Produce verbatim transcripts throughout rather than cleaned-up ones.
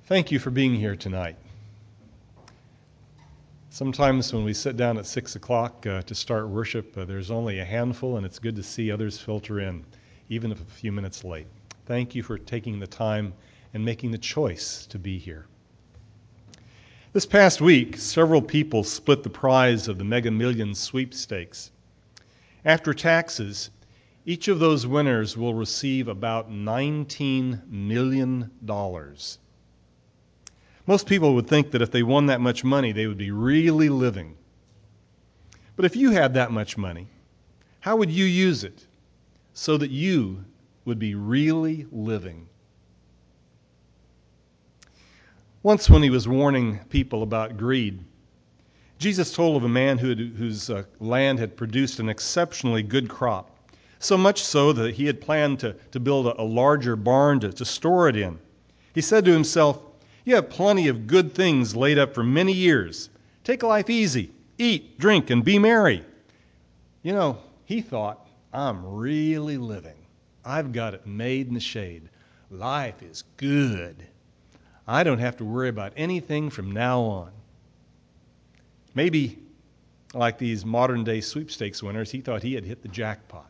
Thank you for being here tonight. Sometimes when we sit down at six o'clock uh, to start worship, uh, there's only a handful, and it's good to see others filter in, even if a few minutes late. Thank you for taking the time and making the choice to be here. This past week, several people split the prize of the Mega Millions sweepstakes. After taxes, each of those winners will receive about nineteen million dollars. Most people would think that if they won that much money, they would be really living. But if you had that much money, how would you use it so that you would be really living? Once when he was warning people about greed, Jesus told of a man who had, whose uh, land had produced an exceptionally good crop, so much so that he had planned to, to build a, a larger barn to, to store it in. He said to himself, "You have plenty of good things laid up for many years. Take life easy. Eat, drink, and be merry." You know, he thought, I'm really living. I've got it made in the shade. Life is good. I don't have to worry about anything from now on. Maybe, like these modern-day sweepstakes winners, he thought he had hit the jackpot.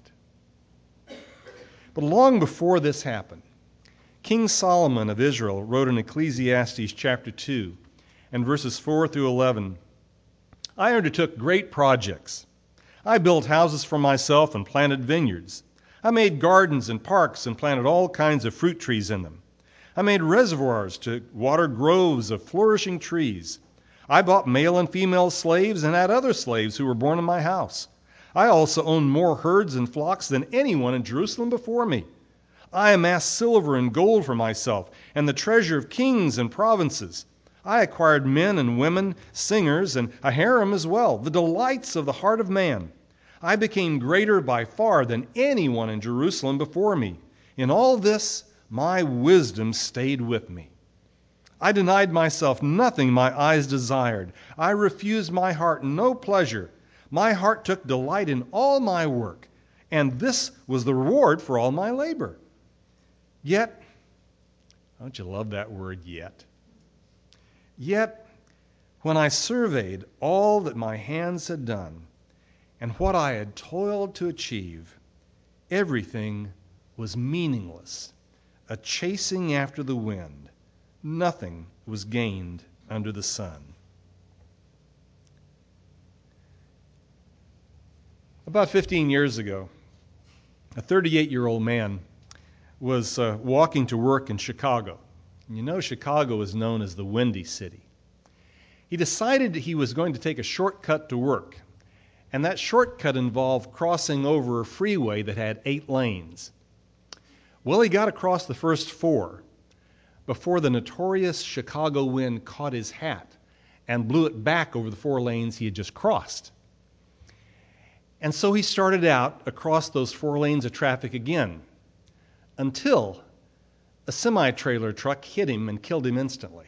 But long before this happened, King Solomon of Israel wrote in Ecclesiastes chapter two and verses four through eleven, "I undertook great projects. I built houses for myself and planted vineyards. I made gardens and parks and planted all kinds of fruit trees in them. I made reservoirs to water groves of flourishing trees. I bought male and female slaves and had other slaves who were born in my house. I also owned more herds and flocks than anyone in Jerusalem before me. I amassed silver and gold for myself, and the treasure of kings and provinces. I acquired men and women, singers, and a harem as well, the delights of the heart of man. I became greater by far than anyone in Jerusalem before me. In all this, my wisdom stayed with me. I denied myself nothing my eyes desired. I refused my heart no pleasure. My heart took delight in all my work, and this was the reward for all my labor. Yet," don't you love that word, yet? "Yet, when I surveyed all that my hands had done and what I had toiled to achieve, everything was meaningless, a chasing after the wind. Nothing was gained under the sun." About fifteen years ago, a thirty-eight-year-old man was uh, walking to work in Chicago. You know, Chicago is known as the Windy City. He decided he was going to take a shortcut to work, and that shortcut involved crossing over a freeway that had eight lanes. Well, he got across the first four before the notorious Chicago wind caught his hat and blew it back over the four lanes he had just crossed. And so he started out across those four lanes of traffic again, until a semi-trailer truck hit him and killed him instantly.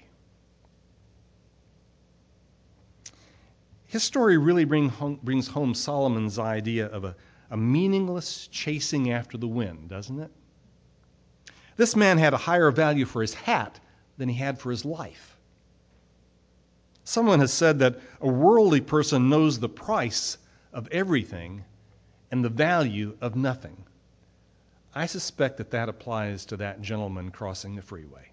His story really bring home, brings home Solomon's idea of a, a meaningless chasing after the wind, doesn't it? This man had a higher value for his hat than he had for his life. Someone has said that a worldly person knows the price of everything and the value of nothing. I suspect that that applies to that gentleman crossing the freeway.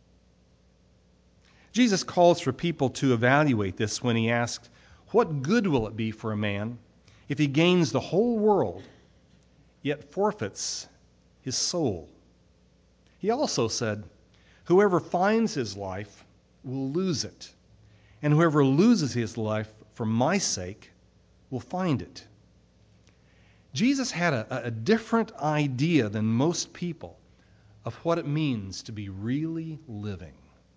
Jesus calls for people to evaluate this when he asks, "What good will it be for a man if he gains the whole world, yet forfeits his soul?" He also said, "Whoever finds his life will lose it, and whoever loses his life for my sake will find it." Jesus had a, a different idea than most people of what it means to be really living.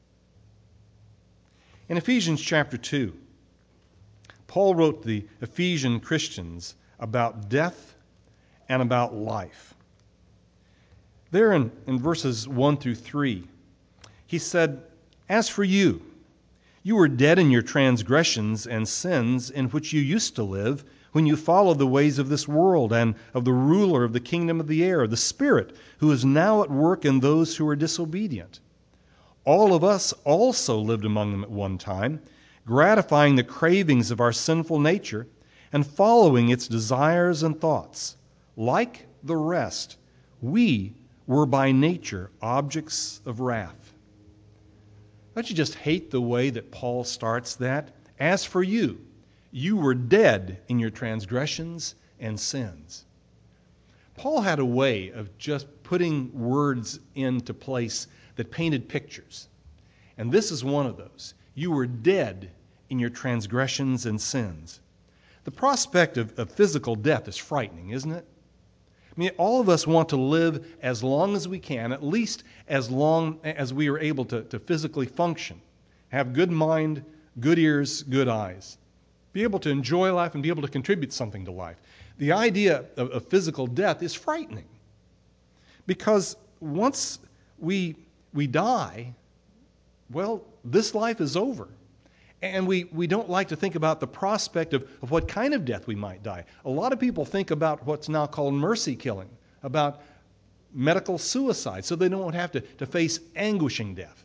In Ephesians chapter two, Paul wrote to the Ephesian Christians about death and about life. There in, in verses one through three, he said, "As for you, you were dead in your transgressions and sins in which you used to live when you followed the ways of this world and of the ruler of the kingdom of the air, the Spirit, who is now at work in those who are disobedient. All of us also lived among them at one time, gratifying the cravings of our sinful nature and following its desires and thoughts. Like the rest, we were by nature objects of wrath. Don't you just hate the way that Paul starts that? As for you, you were dead in your transgressions and sins. Paul had a way of just putting words into place that painted pictures. And this is one of those. You were dead in your transgressions and sins. The prospect of, of physical death is frightening, isn't it? I mean, all of us want to live as long as we can, at least as long as we are able to, to physically function, have good mind, good ears, good eyes, be able to enjoy life and be able to contribute something to life. The idea of, of physical death is frightening because once we we die, well, this life is over. And we, we don't like to think about the prospect of, of what kind of death we might die. A lot of people think about what's now called mercy killing, about medical suicide, so they don't have to, to face anguishing death.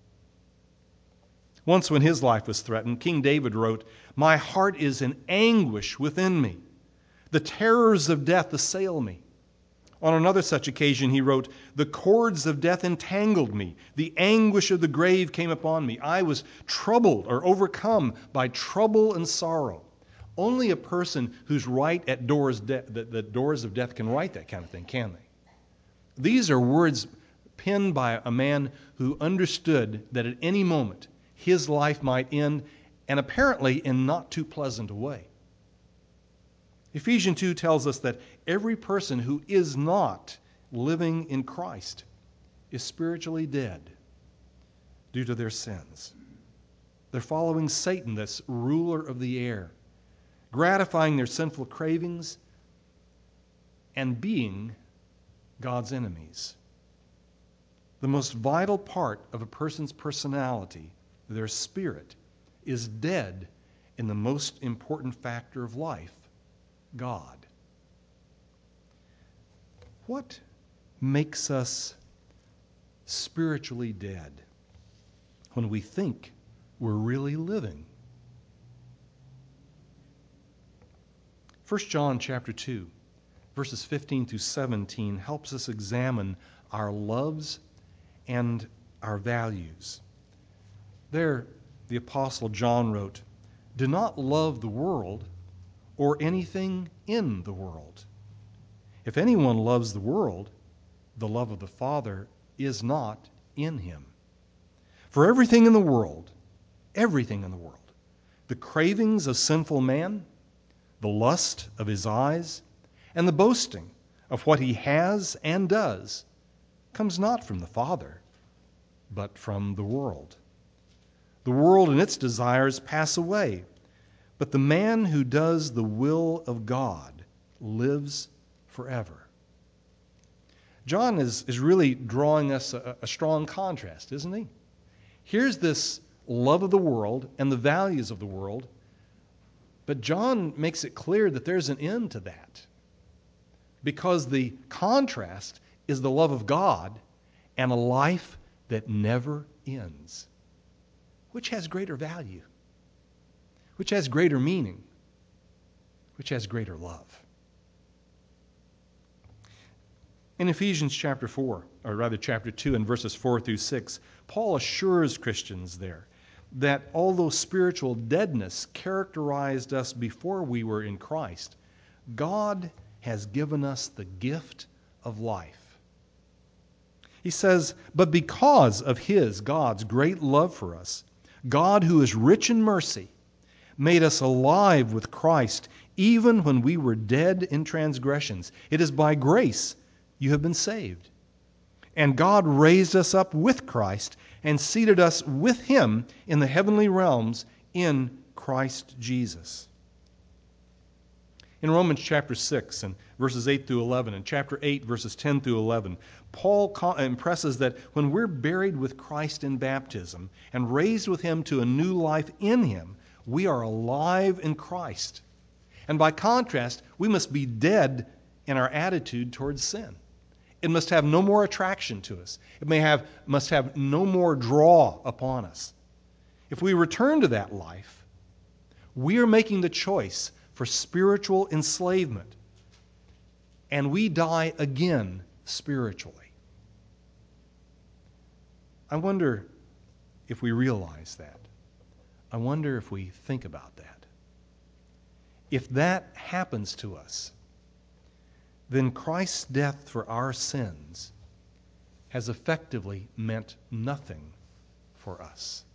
Once when his life was threatened, King David wrote, "My heart is in anguish within me. The terrors of death assail me." On another such occasion he wrote, "The cords of death entangled me. The anguish of the grave came upon me. I was troubled or overcome by trouble and sorrow." Only a person who's right at doors de- the, the doors of death can write that kind of thing, can they? These are words penned by a man who understood that at any moment his life might end, and apparently in not too pleasant a way. Ephesians two tells us that every person who is not living in Christ is spiritually dead due to their sins. They're following Satan, this ruler of the air, gratifying their sinful cravings and being God's enemies. The most vital part of a person's personality, their spirit, is dead in the most important factor of life, God. What makes us spiritually dead when we think we're really living? First John chapter two, verses fifteen through seventeen helps us examine our loves and our values. There, the Apostle John wrote, "Do not love the world or anything in the world. If anyone loves the world, the love of the Father is not in him. For everything in the world, everything in the world, the cravings of sinful man, the lust of his eyes, and the boasting of what he has and does, comes not from the Father, but from the world. The world and its desires pass away, but the man who does the will of God lives forever." John is, is really drawing us a, a strong contrast, isn't he? Here's this love of the world and the values of the world, but John makes it clear that there's an end to that, because the contrast is the love of God and a life that never ends. Which has greater value? Which has greater meaning? Which has greater love? In Ephesians chapter four, or rather chapter two and verses four through six, Paul assures Christians there that although spiritual deadness characterized us before we were in Christ, God has given us the gift of life. He says, "But because of his, God's, great love for us, God, who is rich in mercy, made us alive with Christ, even when we were dead in transgressions. It is by grace you have been saved. And God raised us up with Christ and seated us with him in the heavenly realms in Christ Jesus." In Romans chapter six and verses eight through eleven, and chapter eight verses ten through eleven, Paul impresses that when we're buried with Christ in baptism and raised with him to a new life in him, we are alive in Christ. And by contrast, we must be dead in our attitude towards sin. It must have no more attraction to us. It may have, must have no more draw upon us. If we return to that life, we are making the choice for spiritual enslavement. And we die again spiritually. I wonder if we realize that. I wonder if we think about that. If that happens to us, then Christ's death for our sins has effectively meant nothing for us.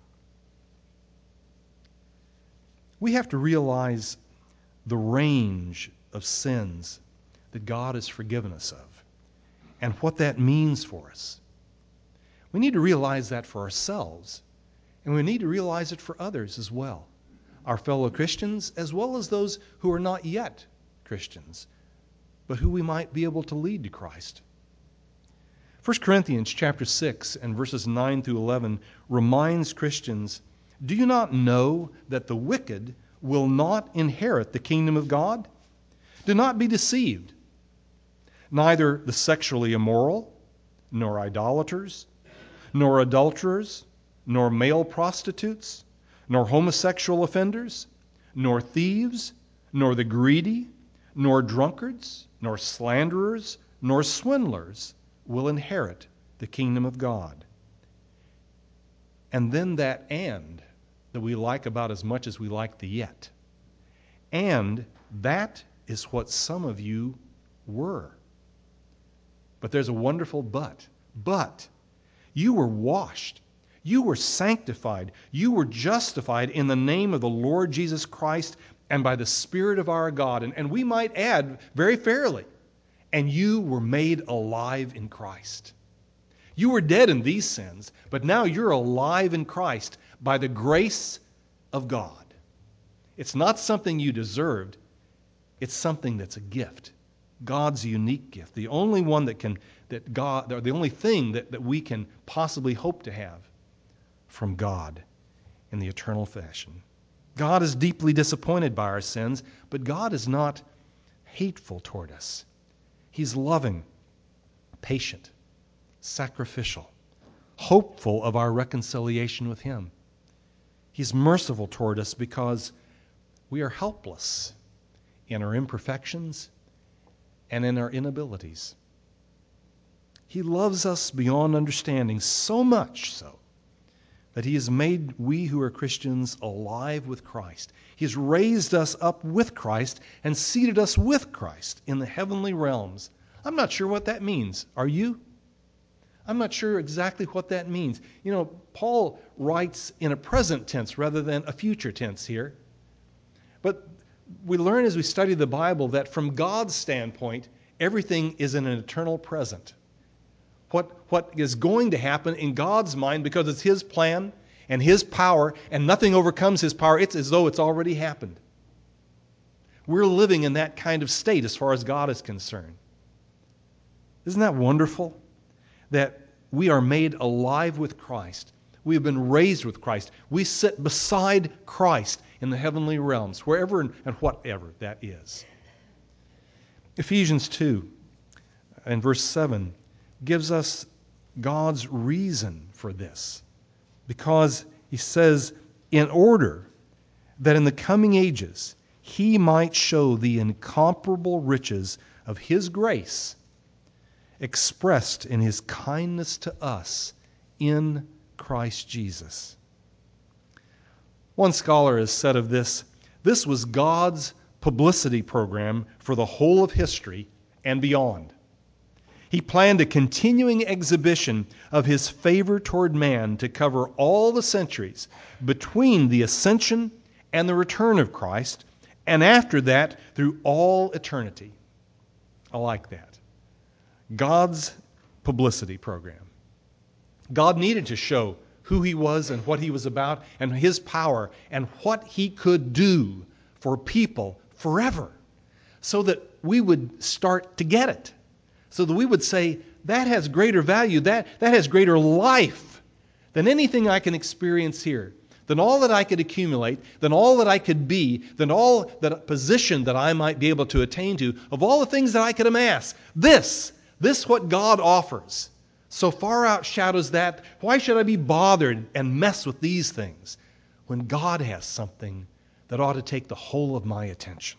We have to realize the range of sins that God has forgiven us of and what that means for us. We need to realize that for ourselves, and we need to realize it for others as well, our fellow Christians as well as those who are not yet Christians, but who we might be able to lead to Christ. First Corinthians chapter six and verses nine through eleven reminds Christians, "Do you not know that the wicked will not inherit the kingdom of God? Do not be deceived. Neither the sexually immoral, nor idolaters, nor adulterers, nor male prostitutes, nor homosexual offenders, nor thieves, nor the greedy, nor drunkards, nor slanderers, nor swindlers will inherit the kingdom of God." And then that "and" that we like about as much as we like the "yet." And that is what some of you were. But there's a wonderful but. But you were washed. You were sanctified. You were justified in the name of the Lord Jesus Christ and by the Spirit of our God. And, and we might add very fairly, and you were made alive in Christ. You were dead in these sins, but now you're alive in Christ by the grace of God. It's not something you deserved. It's something that's a gift. God's unique gift. The only one that can, that God, or the only thing that, that we can possibly hope to have from God in the eternal fashion. God is deeply disappointed by our sins, but God is not hateful toward us. He's loving, patient, sacrificial, hopeful of our reconciliation with Him. He's merciful toward us because we are helpless in our imperfections and in our inabilities. He loves us beyond understanding, so much so that He has made we who are Christians alive with Christ. He has raised us up with Christ and seated us with Christ in the heavenly realms. I'm not sure what that means. Are you? I'm not sure exactly what that means. You know, Paul writes in a present tense rather than a future tense here. But we learn as we study the Bible that from God's standpoint, everything is in an eternal present. What, what is going to happen in God's mind, because it's His plan and His power, and nothing overcomes His power, it's as though it's already happened. We're living in that kind of state as far as God is concerned. Isn't that wonderful? That we are made alive with Christ. We have been raised with Christ. We sit beside Christ in the heavenly realms, wherever and whatever that is. Ephesians two and verse seven gives us God's reason for this. Because he says, in order that in the coming ages He might show the incomparable riches of His grace expressed in His kindness to us in Christ Jesus. One scholar has said of this, this was God's publicity program for the whole of history and beyond. He planned a continuing exhibition of His favor toward man to cover all the centuries between the ascension and the return of Christ, and after that through all eternity. I like that. God's publicity program. God needed to show who He was and what He was about and His power and what He could do for people forever, so that we would start to get it. So that we would say, that has greater value, that, that has greater life than anything I can experience here, than all that I could accumulate, than all that I could be, than all that position that I might be able to attain to, of all the things that I could amass. This, This, what God offers, so far outshadows that. Why should I be bothered and mess with these things when God has something that ought to take the whole of my attention?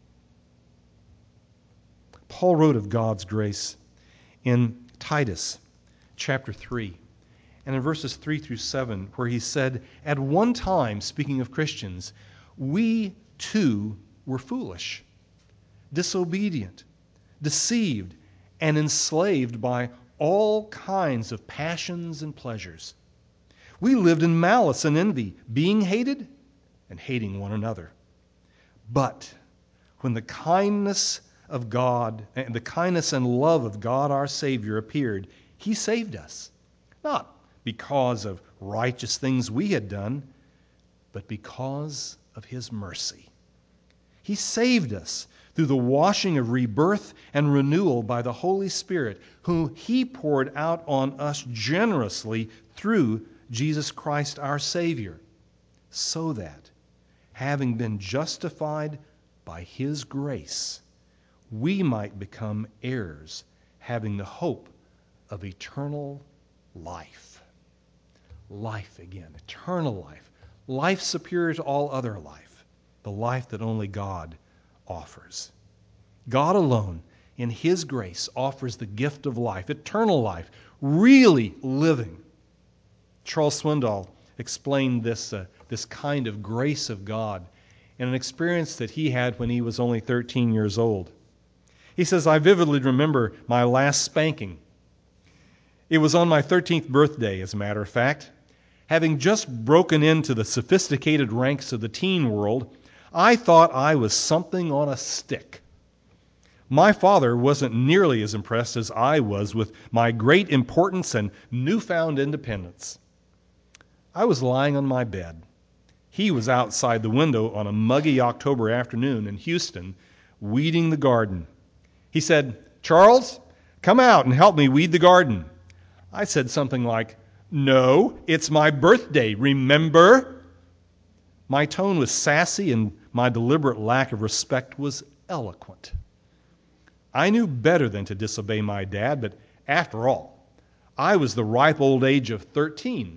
Paul wrote of God's grace in Titus chapter three, and in verses three through seven, where he said, "At one time," speaking of Christians, "we too were foolish, disobedient, deceived, and enslaved by all kinds of passions and pleasures. We lived in malice and envy, being hated and hating one another. But when the kindness of God, and the kindness and love of God our Savior appeared, He saved us, not because of righteous things we had done, but because of His mercy. He saved us through the washing of rebirth and renewal by the Holy Spirit, whom He poured out on us generously through Jesus Christ our Savior, so that, having been justified by His grace, we might become heirs, having the hope of eternal life." Life again, eternal life. Life superior to all other life. The life that only God offers. God alone, in His grace, offers the gift of life, eternal life, really living. Charles Swindoll explained this, uh, this kind of grace of God in an experience that he had when he was only thirteen years old. He says, "I vividly remember my last spanking. It was on my thirteenth birthday, as a matter of fact. Having just broken into the sophisticated ranks of the teen world, I thought I was something on a stick. My father wasn't nearly as impressed as I was with my great importance and newfound independence. I was lying on my bed. He was outside the window on a muggy October afternoon in Houston, weeding the garden. He said, 'Charles, come out and help me weed the garden.' I said something like, 'No, it's my birthday, remember?' My tone was sassy and my deliberate lack of respect was eloquent. I knew better than to disobey my dad, but after all, I was the ripe old age of thirteen.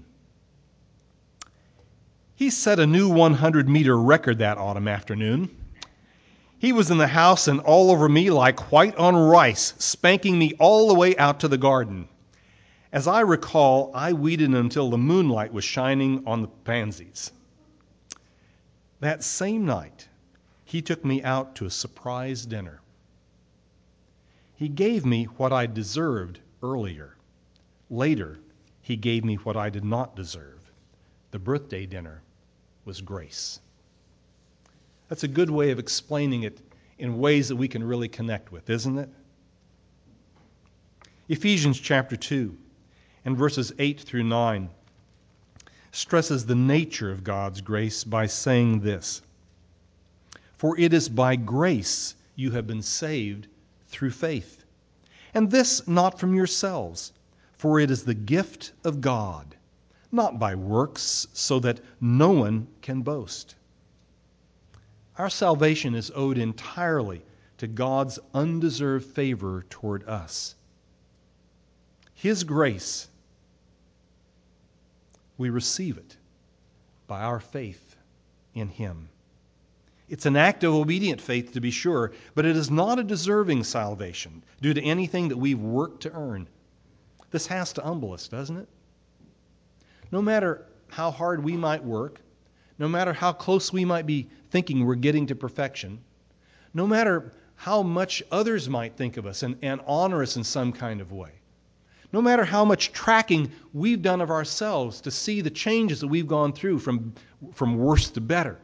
He set a new one hundred meter record that autumn afternoon. He was in the house and all over me like white on rice, spanking me all the way out to the garden. As I recall, I weeded until the moonlight was shining on the pansies. That same night, he took me out to a surprise dinner. He gave me what I deserved earlier. Later, he gave me what I did not deserve. The birthday dinner was grace." That's a good way of explaining it in ways that we can really connect with, isn't it? Ephesians chapter two and verses eight through nine stresses the nature of God's grace by saying this: "For it is by grace you have been saved through faith, and this not from yourselves, for it is the gift of God, not by works, so that no one can boast." Our salvation is owed entirely to God's undeserved favor toward us. His grace, we receive it by our faith in Him. It's an act of obedient faith, to be sure, but it is not a deserving salvation due to anything that we've worked to earn. This has to humble us, doesn't it? No matter how hard we might work, no matter how close we might be thinking we're getting to perfection, no matter how much others might think of us and, and honor us in some kind of way, no matter how much tracking we've done of ourselves to see the changes that we've gone through from, from worse to better,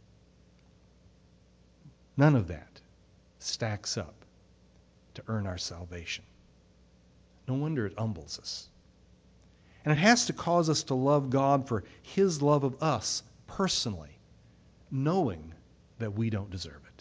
none of that stacks up to earn our salvation. No wonder it humbles us. And it has to cause us to love God for His love of us personally, knowing that we don't deserve it.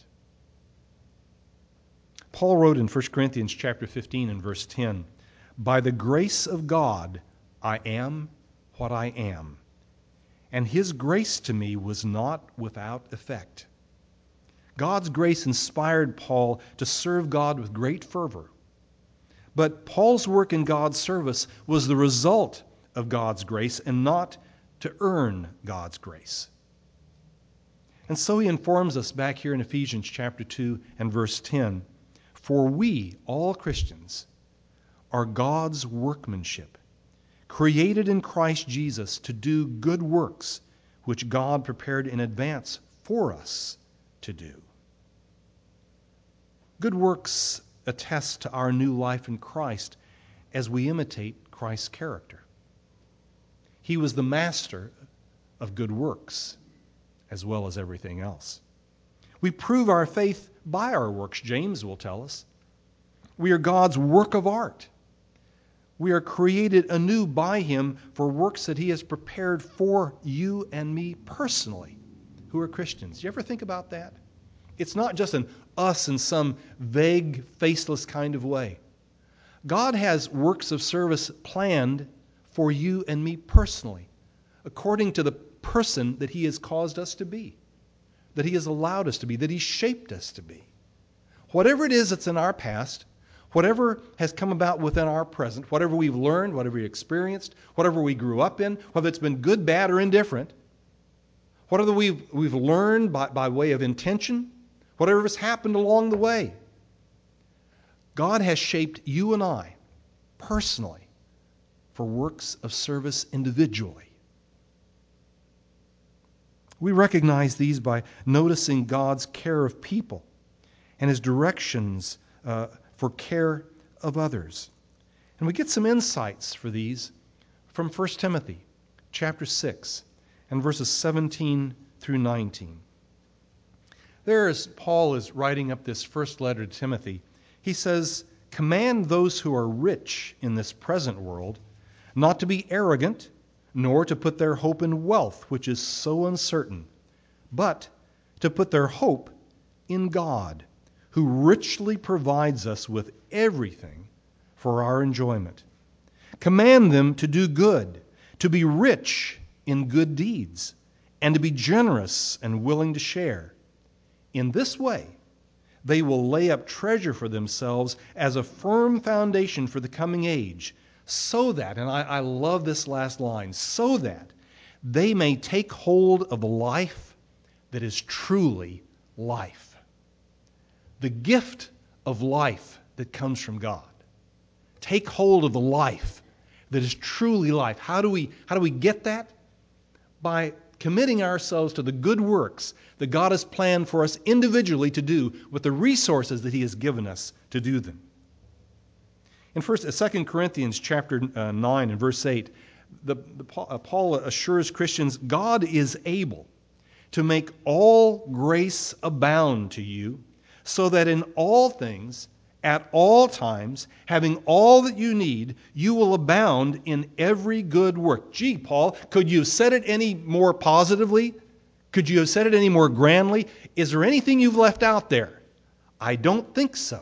Paul wrote in First Corinthians chapter fifteen and verse ten, "By the grace of God I am what I am, and His grace to me was not without effect." God's grace inspired Paul to serve God with great fervor. But Paul's work in God's service was the result of God's grace and not to earn God's grace. And so he informs us back here in Ephesians chapter two and verse ten, "For we, all Christians, are God's workmanship, created in Christ Jesus to do good works, which God prepared in advance for us to do." Good works attest to our new life in Christ as we imitate Christ's character. He was the master of good works as well as everything else. We prove our faith by our works, James will tell us. We are God's work of art. We are created anew by Him for works that He has prepared for you and me personally, who are Christians. You ever think about that? It's not just an us in some vague, faceless kind of way. God has works of service planned for you and me personally, according to the person that He has caused us to be, that He has allowed us to be, that He shaped us to be. Whatever it is that's in our past, whatever has come about within our present, whatever we've learned, whatever we experienced, whatever we grew up in, whether it's been good, bad, or indifferent, whatever we've, we've learned by, by way of intention, whatever has happened along the way, God has shaped you and I personally for works of service individually. We recognize these by noticing God's care of people and His directions uh, for care of others. And we get some insights for these from First Timothy chapter six and verses seventeen through nineteen. There, as Paul is writing up this first letter to Timothy, he says, "Command those who are rich in this present world not to be arrogant, nor to put their hope in wealth, which is so uncertain, but to put their hope in God, who richly provides us with everything for our enjoyment. Command them to do good, to be rich in good deeds, and to be generous and willing to share. In this way, they will lay up treasure for themselves as a firm foundation for the coming age, so that," and I, I love this last line, "so that they may take hold of the life that is truly life." The gift of life that comes from God. Take hold of the life that is truly life. How do we, how do we get that? By committing ourselves to the good works that God has planned for us individually to do with the resources that He has given us to do them. In first, Second Corinthians chapter uh, nine and verse eight, the, the, uh, Paul assures Christians, "God is able to make all grace abound to you, so that in all things, at all times, having all that you need, you will abound in every good work." Gee, Paul, could you have said it any more positively? Could you have said it any more grandly? Is there anything you've left out there? I don't think so.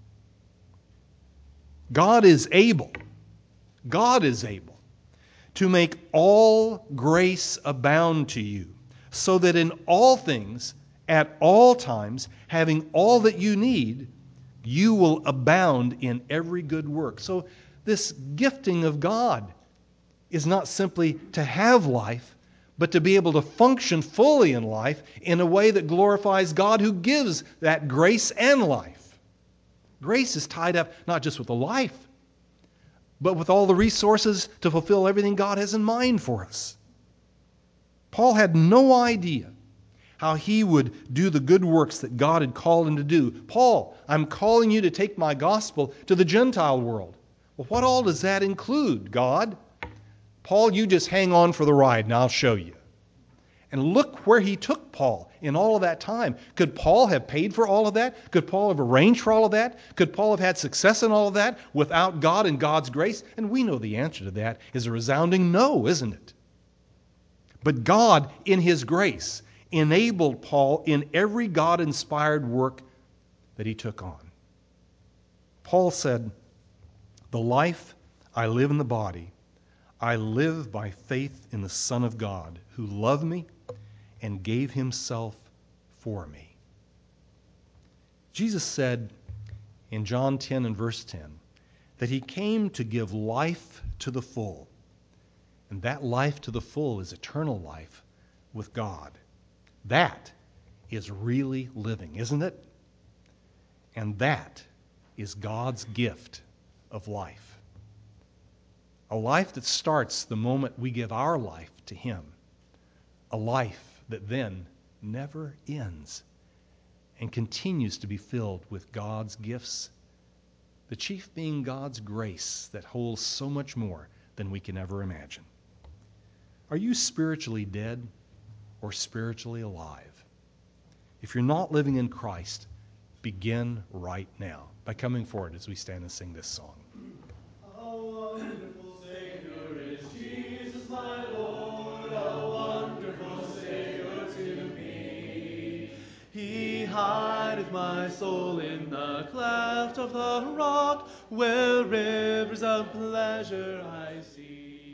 God is able, God is able to make all grace abound to you, so that in all things, at all times, having all that you need, you will abound in every good work. So this gifting of God is not simply to have life, but to be able to function fully in life in a way that glorifies God who gives that grace and life. Grace is tied up not just with the life, but with all the resources to fulfill everything God has in mind for us. Paul had no idea how he would do the good works that God had called him to do. "Paul, I'm calling you to take my gospel to the Gentile world." Well, what all does that include, God? "Paul, you just hang on for the ride and I'll show you." And look where he took Paul in all of that time. Could Paul have paid for all of that? Could Paul have arranged for all of that? Could Paul have had success in all of that without God and God's grace? And we know the answer to that is a resounding no, isn't it? But God, in His grace, enabled Paul in every God-inspired work that he took on. Paul said, "The life I live in the body, I live by faith in the Son of God, who loved me and gave Himself for me." Jesus said in John ten and verse ten that he came to give life to the full. And that life to the full is eternal life with God. That is really living, isn't it? And that is God's gift of life. A life that starts the moment we give our life to him. A life that then never ends and continues to be filled with God's gifts, the chief being God's grace that holds so much more than we can ever imagine. Are you spiritually dead or spiritually alive? If you're not living in Christ, begin right now by coming forward as we stand and sing this song. How wonderful Savior is Jesus, my Lord, a wonderful Savior to me. He hideth my soul in the cleft of the rock, where rivers of pleasure I see.